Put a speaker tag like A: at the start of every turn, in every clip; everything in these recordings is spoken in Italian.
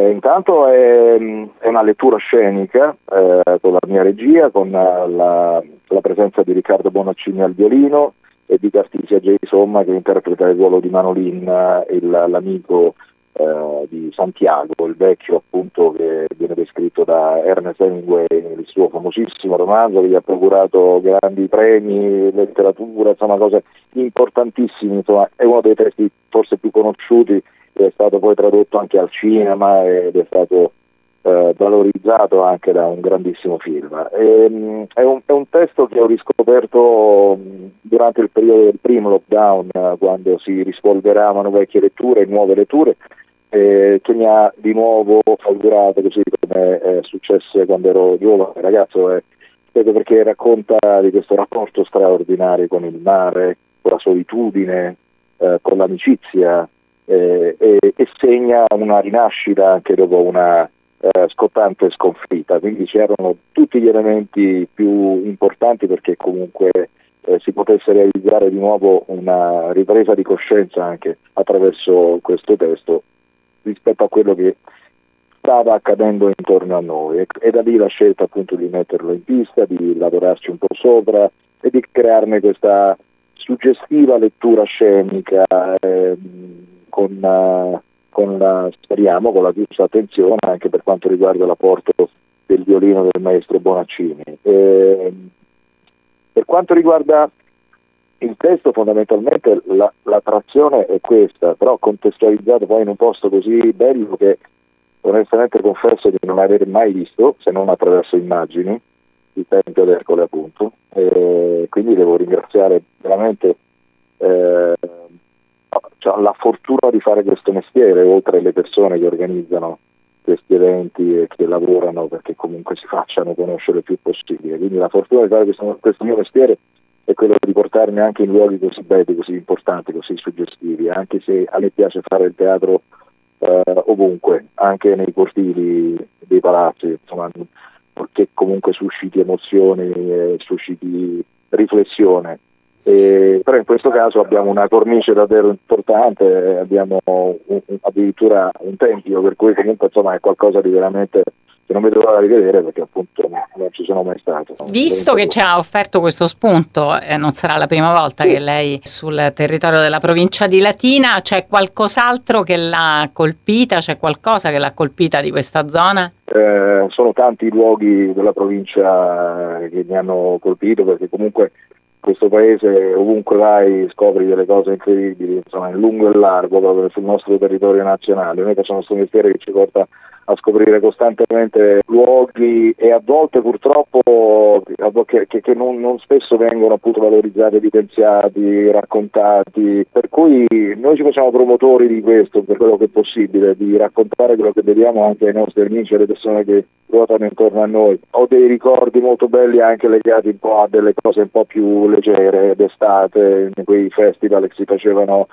A: Intanto è una lettura scenica con la mia regia, con la presenza di Riccardo Bonaccini al violino e di Cartisia J. Somma che interpreta il ruolo di Manolin, l'amico di Santiago, il vecchio appunto che viene descritto da Ernest Hemingway nel suo famosissimo romanzo che gli ha procurato grandi premi, letteratura, insomma cose importantissime, insomma è uno dei testi forse più conosciuti, è stato poi tradotto anche al cinema ed è stato valorizzato anche da un grandissimo film. È un testo che ho riscoperto durante il periodo del primo lockdown, quando si rispolveravano vecchie letture e nuove letture, che mi ha di nuovo folgorato, così come è successo quando ero giovane ragazzo, credo perché racconta di questo rapporto straordinario con il mare, con la solitudine, con l'amicizia, e segna una rinascita anche dopo una scottante sconfitta, quindi c'erano tutti gli elementi più importanti perché comunque si potesse realizzare di nuovo una ripresa di coscienza anche attraverso questo testo rispetto a quello che stava accadendo intorno a noi, e da lì la scelta appunto di metterlo in pista, di lavorarci un po' sopra e di crearne questa suggestiva lettura scenica speriamo con la giusta attenzione anche per quanto riguarda l'apporto del violino del maestro Bonaccini. Per quanto riguarda il testo, fondamentalmente la trazione è questa, però contestualizzato poi in un posto così bello che onestamente confesso di non aver mai visto, se non attraverso immagini, il Tempio d'Ercole appunto, quindi devo ringraziare veramente la fortuna di fare questo mestiere, oltre alle persone che organizzano questi eventi e che lavorano perché comunque si facciano conoscere il più possibile. Quindi la fortuna di fare questo mio mestiere è quello di portarmi anche in luoghi così belli, così importanti, così suggestivi, anche se a me piace fare il teatro ovunque, anche nei cortili dei palazzi, insomma, che comunque susciti emozioni, susciti riflessione. Però in questo caso abbiamo una cornice davvero importante, abbiamo addirittura un tempio, per cui comunque insomma è qualcosa di veramente che non vedo l'ora di vedere perché appunto non ci sono mai stato.
B: Visto che ci ha offerto questo spunto, non sarà la prima volta che lei sul territorio della provincia di Latina, c'è qualcos'altro che l'ha colpita, c'è qualcosa che l'ha colpita di questa zona?
A: Sono tanti i luoghi della provincia che mi hanno colpito perché comunque questo paese ovunque vai scopri delle cose incredibili, insomma in lungo e largo proprio sul nostro territorio nazionale. Noi facciamo questo mestiere che ci porta a scoprire costantemente luoghi e a volte purtroppo che non spesso vengono appunto valorizzati, evidenziati, raccontati, per cui noi ci facciamo promotori di questo per quello che è possibile, di raccontare quello che vediamo anche ai nostri amici, alle persone che ruotano intorno a noi. Ho dei ricordi molto belli anche legati un po' a delle cose un po' più leggere d'estate, in quei festival che si facevano,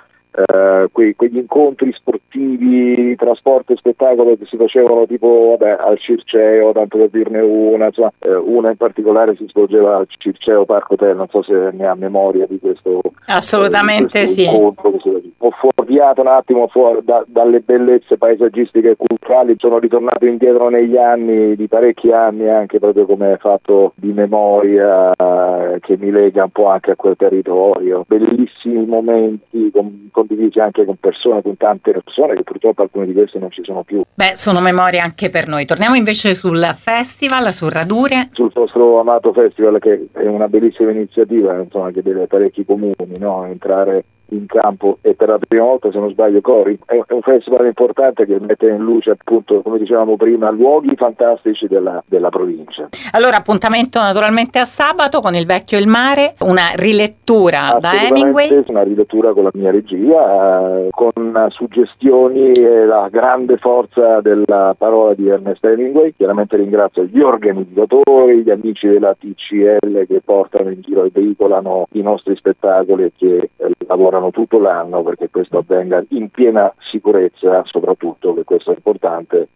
A: quegli incontri sportivi, trasporto e spettacolo che si facevano tipo al Circeo, tanto per dirne una, insomma, una in particolare si svolgeva al Circeo Park Hotel, non so se ne ha memoria di questo.
B: Assolutamente
A: di questo
B: sì.
A: incontro, ho fuorviato un attimo dalle bellezze paesaggistiche e culturali, sono ritornato indietro negli anni, di parecchi anni, anche proprio come fatto di memoria che mi lega un po' anche a quel territorio, bellissimi momenti condivisi anche con tante persone che purtroppo alcune di queste non ci sono più.
B: Beh, sono memorie anche per noi. Torniamo invece sul festival, su Radure.
A: Sul nostro amato festival, che è una bellissima iniziativa, insomma, che deve parecchi comuni, no? Entrare in campo, e per la prima volta, se non sbaglio, Cori è un festival importante che mette in luce appunto, come dicevamo prima, luoghi fantastici della provincia.
B: Allora, appuntamento naturalmente a sabato con Il Vecchio e il Mare, una rilettura da Hemingway.
A: Una rilettura con la mia regia, con suggestioni e la grande forza della parola di Ernest Hemingway. Chiaramente ringrazio gli organizzatori, gli amici della TCL che portano in giro e veicolano i nostri spettacoli e che lavorano tutto l'anno perché questo avvenga in piena sicurezza, soprattutto, che questo è importante, e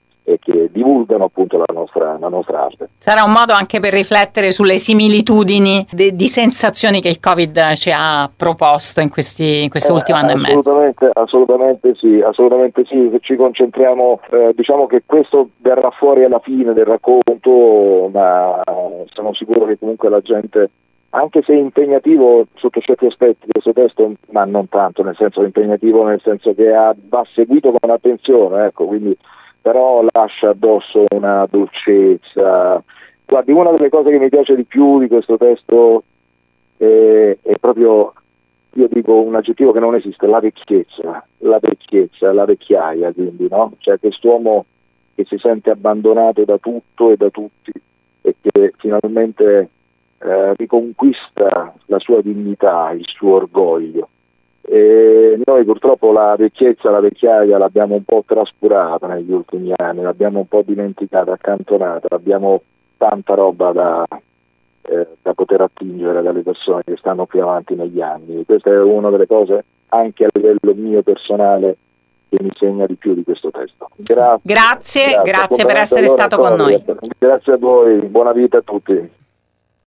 A: che divulgano appunto la nostra arte.
B: Sarà un modo anche per riflettere sulle similitudini di sensazioni che il Covid ci ha proposto in questo ultimo anno e mezzo.
A: Assolutamente sì. Se ci concentriamo, diciamo che questo verrà fuori alla fine del racconto, ma sono sicuro che comunque la gente, anche se è impegnativo sotto certi aspetti questo testo, ma non tanto, nel senso impegnativo nel senso che va seguito con attenzione, ecco, quindi però lascia addosso una dolcezza. Guardi, una delle cose che mi piace di più di questo testo è proprio, io dico un aggettivo che non esiste, la vecchiezza, la vecchiaia, quindi, no? Cioè quest'uomo che si sente abbandonato da tutto e da tutti e che finalmente riconquista la sua dignità, il suo orgoglio. E noi purtroppo la vecchiezza, la vecchiaia l'abbiamo un po' trascurata negli ultimi anni, l'abbiamo un po' dimenticata, accantonata, abbiamo tanta roba da poter attingere dalle persone che stanno più avanti negli anni. Questa è una delle cose anche a livello mio personale che mi segna di più di questo testo. Grazie
B: per essere stato con noi.
A: Grazie a voi, buona vita a tutti.